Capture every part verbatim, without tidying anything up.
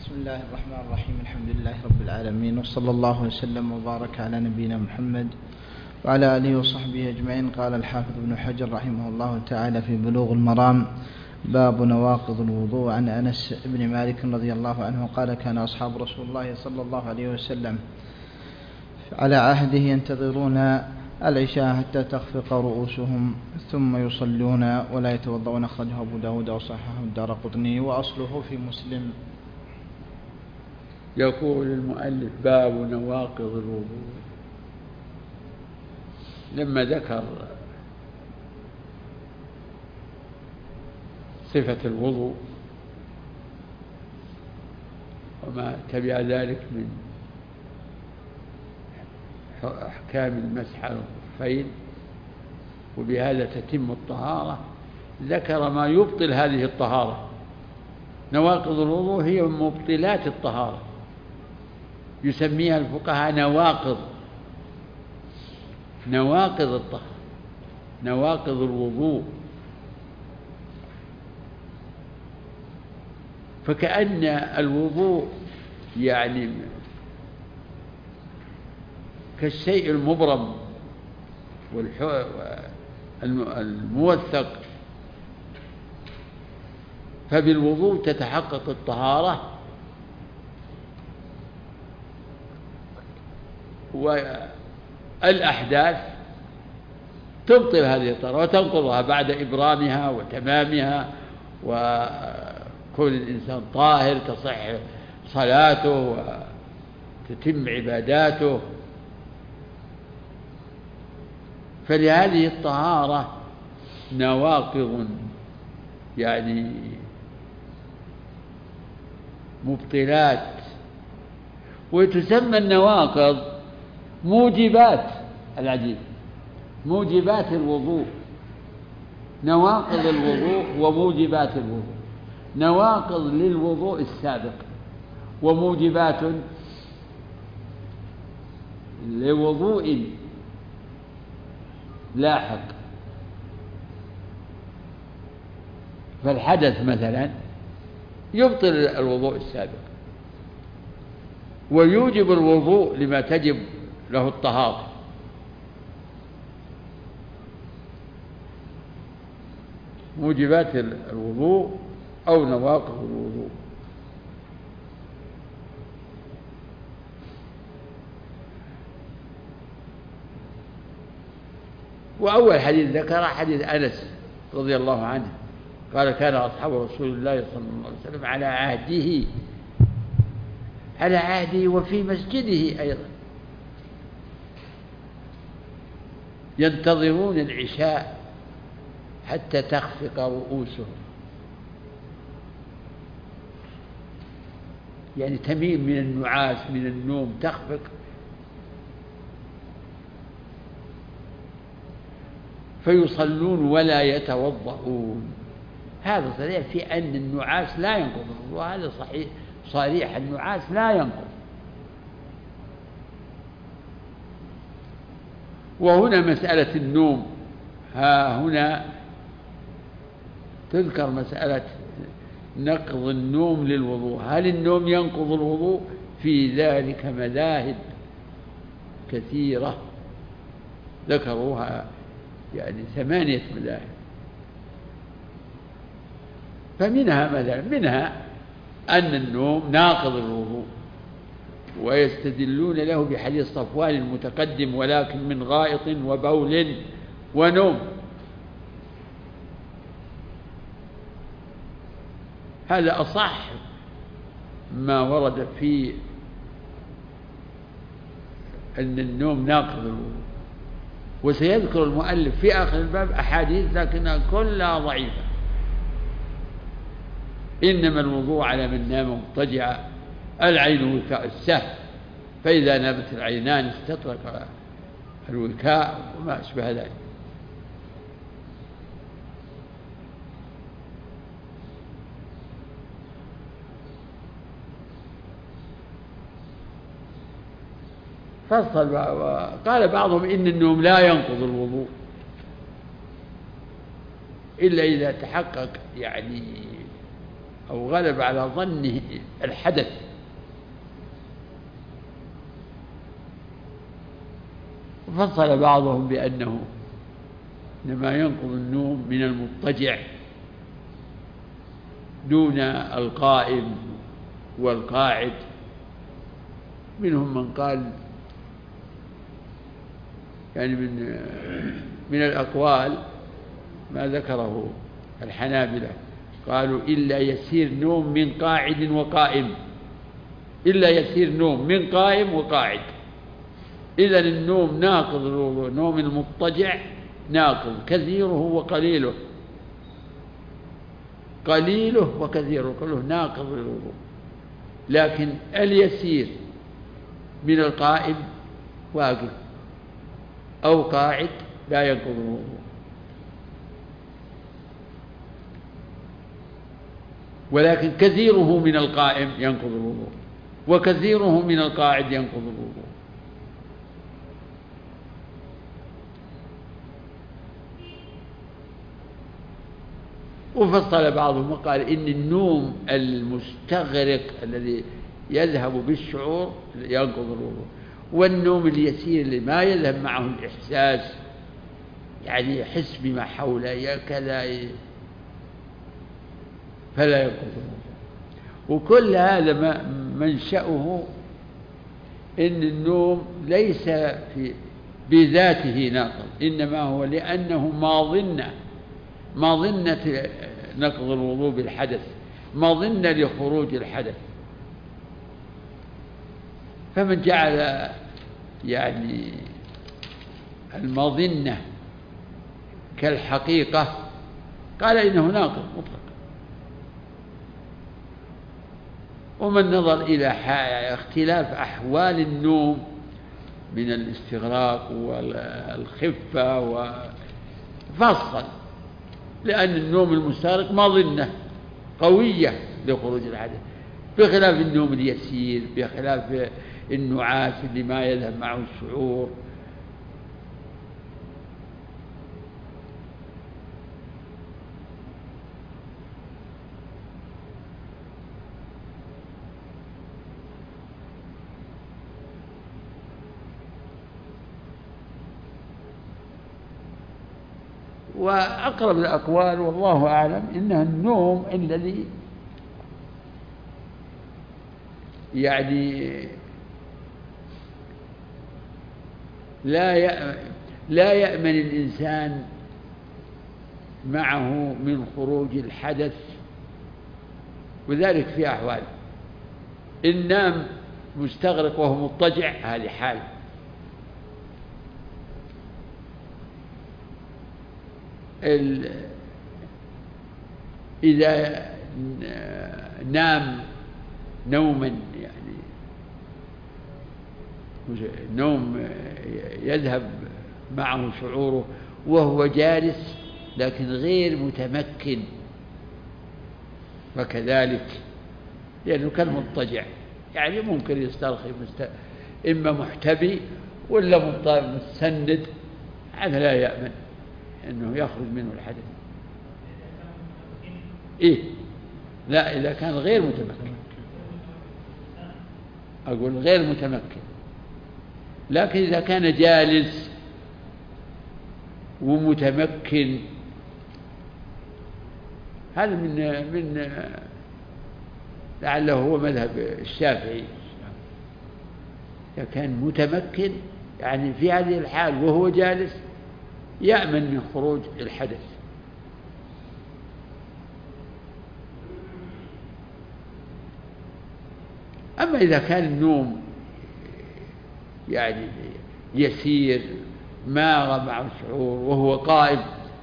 بسم الله الرحمن الرحيم. الحمد لله رب العالمين، وصلى الله وسلم وبارك على نبينا محمد وعلى آله وصحبه أجمعين. قال الحافظ ابن حجر رحمه الله تعالى في بلوغ المرام: باب نواقض الوضوء. عن أنس بن مالك رضي الله عنه قال: كان أصحاب رسول الله صلى الله عليه وسلم على عهده ينتظرون العشاء حتى تخفق رؤوسهم ثم يصلون ولا يتوضؤون. أخرجه أبو داود وصححه الدارقطني وأصله في مسلم. يقول المؤلف: باب نواقض الوضوء. لما ذكر صفة الوضوء وما تبع ذلك من أحكام المسح على الخفين وبهذا تتم الطهارة، ذكر ما يبطل هذه الطهارة. نواقض الوضوء هي من مبطلات الطهارة، يسميها الفقهاء نواقض نواقض الطهارة، نواقض الوضوء. فكأن الوضوء يعني كالشيء المبرم والموثق، فبالوضوء تتحقق الطهارة، والأحداث تبطل هذه الطهارة وتنقضها بعد إبرامها وتمامها، وكون الإنسان طاهر تصح صلاته وتتم عباداته. فلهذه الطهارة نواقض، يعني مبطلات. وتسمى النواقض موجبات، العجيب، موجبات الوضوء، نواقض الوضوء وموجبات الوضوء. نواقض للوضوء السابق وموجبات لوضوء لاحق. فالحدث مثلا يبطل الوضوء السابق ويوجب الوضوء لما تجب له الطهارة. موجبات الوضوء أو نواقض الوضوء. وأول حديث ذكر حديث أنس رضي الله عنه قال: كان أصحاب رسول الله صلى الله عليه وسلم على عهده على عهده وفي مسجده أيضا ينتظرون العشاء حتى تخفق رؤوسهم، يعني تميل من النعاس من النوم تخفق، فيصلون ولا يتوضؤون. هذا صريح في أن النعاس لا ينقض الوضوء، هذا صحيح صريح، النعاس لا ينقض. وهنا مسألة النوم، ها هنا تذكر مسألة نقض النوم للوضوء. هل النوم ينقض الوضوء؟ في ذلك مذاهب كثيرة ذكروها، يعني ثمانية مذاهب. فمنها مذاهب منها أن النوم ناقض الوضوء، ويستدلون له بحديث صفوان المتقدم: ولكن من غائط وبول ونوم. هذا أصح ما ورد في أن النوم ناقض الوضوء. وسيذكر المؤلف في آخر الباب أحاديث لكنها كلها ضعيفة. إنما الوضوء على من نام مضطجعا، العين وكاء السهم، فإذا نامت العينان استطرق الوكاء وما أشبه ذلك. فصل وقال بعضهم إن النوم لا ينقض الوضوء إلا إذا تحقق يعني أو غلب على ظنه الحدث. وفصل بعضهم بأنه إنما ينقض النوم من المضطجع دون القائم والقاعد. منهم من قال يعني من من الأقوال ما ذكره الحنابلة، قالوا إلا يسير نوم من قاعد وقائم، إلا يسير نوم من قائم وقاعد. إذن النوم ناقض الوضوء، نوم المضطجع ناقض، كثيره وقليله، قليله وكثيره كله ناقض الوضوء. لكن اليسير من القائم واقف أو قاعد لا ينقض الوضوء. ولكن كثيره من القائم ينقض الوضوء، وكثيره من القاعد ينقض الوضوء. وفصل بعضهم وقال إن النوم المستغرق الذي يذهب بالشعور ينقض الوضوء، والنوم اليسير اللي ما يذهب معه الإحساس، يعني يحس بما حوله كذا، فلا ينقض الوضوء. وكل هذا منشأه إن النوم ليس في بذاته ناقض، إنما هو لأنه ماظنة ماظنة نقض الوضوء بالحدث، ماظنة لخروج الحدث. فمن جعل يعني الماظنة كالحقيقة قال إنه ناقض مطلق. ومن نظر إلى اختلاف أحوال النوم من الاستغراق والخفة وفصل، لأن النوم المستغرق ماظنة قوية لخروج الحدث، بخلاف النوم اليسير، بخلاف النعاس اللي ما يذهب معه الشعور. وأقرب الأقوال والله أعلم إنه النوم الذي يعني لا لا يأمن الإنسان معه من خروج الحدث، وذلك في أحوال. إن نام مستغرق وهو مضطجع هذه حال، إذا نام نوما يعني نوم يذهب معه شعوره وهو جالس لكن غير متمكن، فكذلك لأنه كالمضطجع، يعني ممكن يسترخي مست... إما محتبي ولا مستند، هذا لا يأمن أنه يخرج منه الحدث. إيه؟ لا، إذا كان غير متمكن، أقول غير متمكن. لكن إذا كان جالس ومتمكن هذا من من لعله هو مذهب الشافعي. إذا كان متمكن يعني في هذه الحال وهو جالس يأمن من خروج الحدث. أما إذا كان النوم يعني يسير ما غمع الشعور وهو قائم،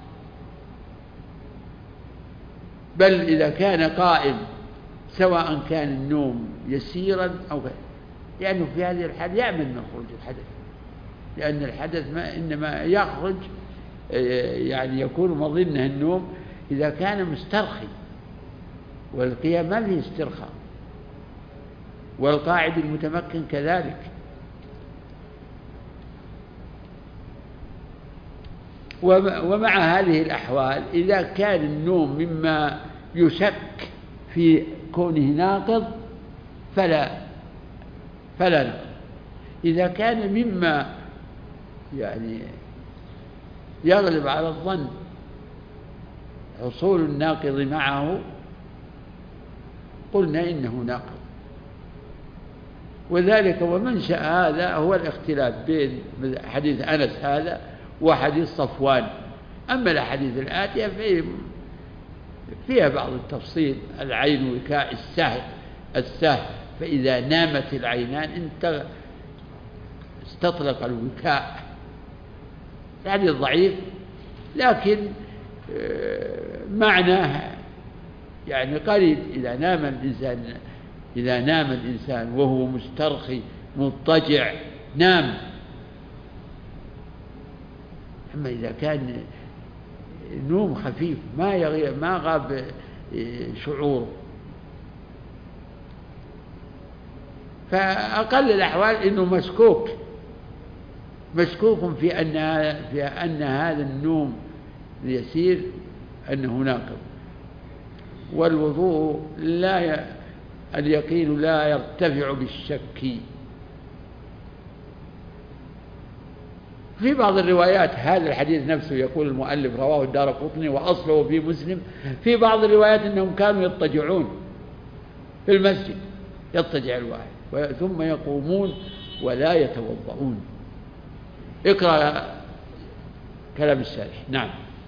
بل إذا كان قائم سواء كان النوم يسيرا أو غير، لأنه في هذه الحال يأمن من خروج الحدث، لأن الحدث ما إنما يخرج يعني يكون مظنه النوم إذا كان مسترخي، والقيام ما فيه استرخاء، والقاعد المتمكن كذلك. ومع هذه الأحوال إذا كان النوم مما يشك في كونه ناقض فلا فلا نقض. إذا كان مما يعني يغلب على الظن حصول الناقض معه قلنا إنه ناقض. وذلك ومنشأ هذا هو الاختلاف بين حديث أنس هذا وحديث صفوان. أما الأحاديث الآتية في فيها بعض التفصيل. العين وكاء السهل السهل فإذا نامت العينان انت استطلق الوكاء. الحديث ضعيف لكن معناه يعني قريب. إذا نام الإنسان إذا نام الإنسان وهو مسترخي مضطجع نام. أما إذا كان نوم خفيف ما يغيب ما غاب شعوره فأقل الأحوال إنه مشكوك مشكوك في أن في أن هذا النوم اليسير أنه ناقض. والوضوء لا ي... اليقين لا يرتفع بالشك. في بعض الروايات هذا الحديث نفسه يقول المؤلف رواه الدارقطني وأصله في مسلم. في بعض الروايات أنهم كانوا يضطجعون في المسجد يضطجع الواحد ثم يقومون ولا يتوضؤون. اقرأ كلام الشارح. نعم.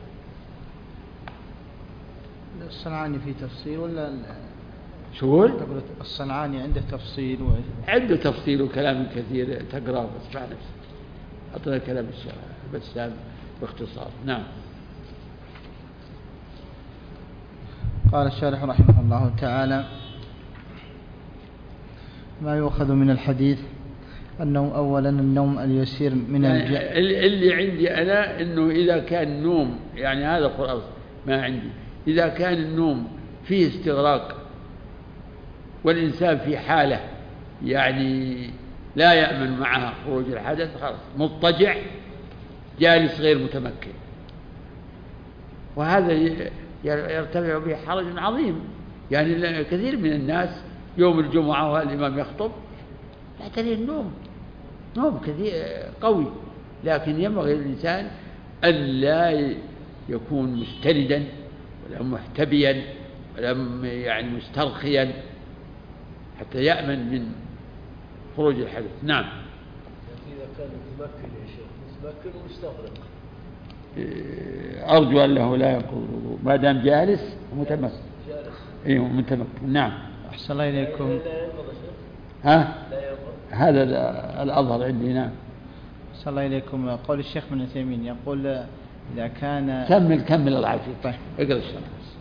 الصنعاني في تفصيل ولا شو الصنعاني عنده تفصيل و... عنده تفصيل وكلام كثير تقرأه بس مع نفسك. أعطنا كلام الشارح بس باختصار. نعم. قال الشارح رحمه الله تعالى: ما يؤخذ من الحديث أنه أولا النوم اليسير من يعني الج... اللي عندي أنا أنه إذا كان النوم يعني هذا القرآن ما عندي. إذا كان النوم فيه استغراق والإنسان في حالة يعني لا يأمن معها خروج الحدث خلاص مضطجع جالس غير متمكن. وهذا يرتفع به حرج عظيم. يعني كثير من الناس يوم الجمعة والإمام يخطب يعتري النوم نوم كثير قوي. لكن ينبغي الإنسان أن لا يكون مستندا ولا محتبيا ولا يعني مسترخيا حتى يأمن من خروج الحدث. نعم. إذا كان متمكن يا شيخ متمكن ومستغرق أرجو أنه لا ينقض الوضوء ما دام جالس ومتمكن. جالس أيوه متمكن. نعم. أحسن الله إليكم. لا ينقض شيخ. ها؟ لا ينقض. هذا الأظهر عندي. نعم. أحسن الله إليكم. قول الشيخ ابن عثيمين يقول إذا كان كمل كمل العافية. طيب. اقرأ الشرح.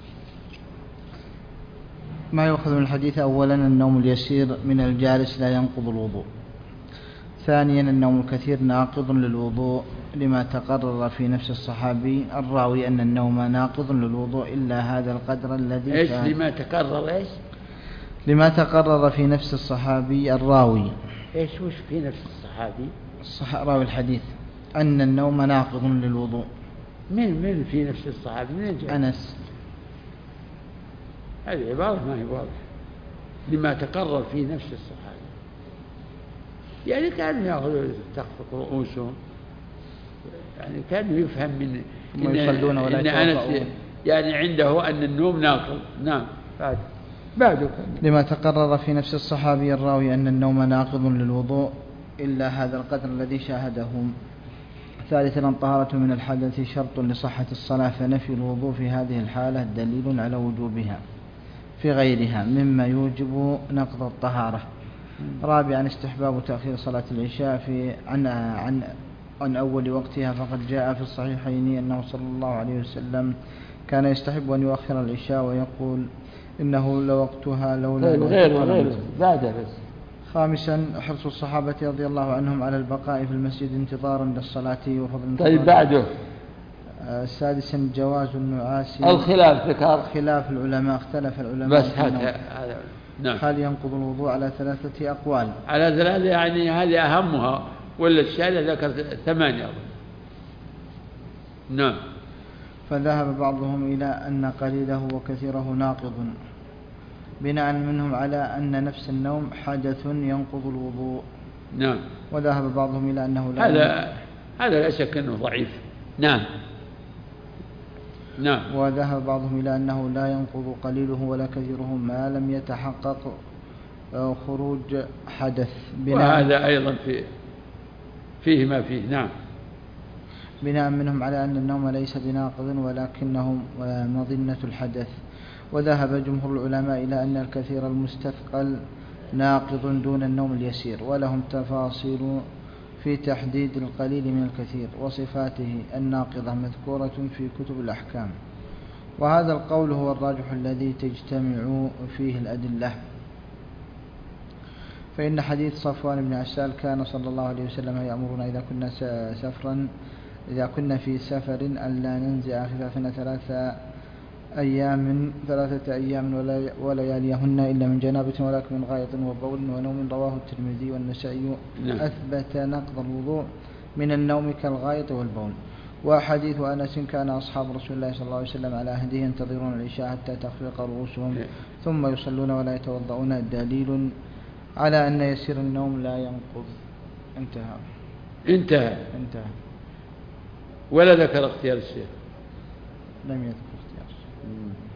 ما يؤخذ من الحديث أولا النوم اليسير من الجالس لا ينقض الوضوء. ثانيا النوم الكثير ناقض للوضوء لما تقرر في نفس الصحابي الراوي أن النوم ناقض للوضوء إلا هذا القدر الذي إيش لما تقرر إيش لما تقرر في نفس الصحابي الراوي إيش وش في نفس الصحابي الصح... راوي الحديث أن النوم ناقض للوضوء. من من في نفس الصحابي من جاء؟ أنس. هذه عبارة ما هي واضحة. لما تقرر في نفس الصحابي يعني كانوا يأخذوا تخفق رؤوسهم يعني كانوا يفهم من إن, يصلون ولا إن أنس يعني عنده أن النوم ناقض. نعم. بعد بعده لما تقرر في نفس الصحابي الراوي أن النوم ناقض للوضوء إلا هذا القدر الذي شاهدهم. ثالثا الطهارة من الحدث شرط لصحة الصلاة فنفي الوضوء في هذه الحالة دليل على وجوبها في غيرها مما يوجب نقض الطهارة. رابعا استحباب تأخير صلاة العشاء في عن عن عن أول وقتها فقد جاء في الصحيحين أنه صلى الله عليه وسلم كان يستحب أن يؤخر العشاء ويقول إنه لوقتها لولا غير غير بعد بس. خامسا حرص الصحابة رضي الله عنهم على البقاء في المسجد انتظارا للصلاة وفضل. طيب بعده. سادسا جواز النعاس. الخلاف ذكر. خلاف العلماء اختلف العلماء بس هذا نعم. هل ينقض الوضوء على ثلاثة أقوال. على ثلاثة يعني هذه أهمها ولا الشارع ذكر ثمانية. نعم. فذهب بعضهم إلى أن قليله وكثيره ناقض بناء منهم على أن نفس النوم حدث ينقض الوضوء. نعم. وذهب بعضهم إلى أنه لا هذا هذا لا شك أنه ضعيف. نعم. نعم. وذهب بعضهم إلى أنه لا ينقض قليله ولا كثيره ما لم يتحقق خروج حدث. وهذا أيضا في فيه ما فيه. نعم. بناء منهم على أن النوم ليس بناقض ولكنه مظنة الحدث. وذهب جمهور العلماء إلى أن الكثير المستثقل ناقض دون النوم اليسير، ولهم تفاصيل في تحديد القليل من الكثير، وصفاته الناقضة مذكورة في كتب الأحكام. وهذا القول هو الراجح الذي تجتمع فيه الأدلة، فإن حديث صفوان بن عسال كان صلى الله عليه وسلم يأمرنا إذا كنا سفرا إذا كنا في سفر أن لا ننزع خفافنا ثلاثة أيام ثلاثة أيام ولياليهن إلا من جنابة ولكن من غائط وبول ونوم، رواه الترمذي والنسائي. نعم. أثبت نقض الوضوء من النوم كالغائط والبول. وحديث أنس كان أصحاب رسول الله صلى الله عليه وسلم على عهده ينتظرون العشاء حتى تخفق رؤوسهم ثم يصلون ولا يتوضؤون، دليل على أن يسير النوم لا ينقض. انتهى. انتهى. انتهى. ولا ذكر اختيار الشيخ. لم يذكر اختيار.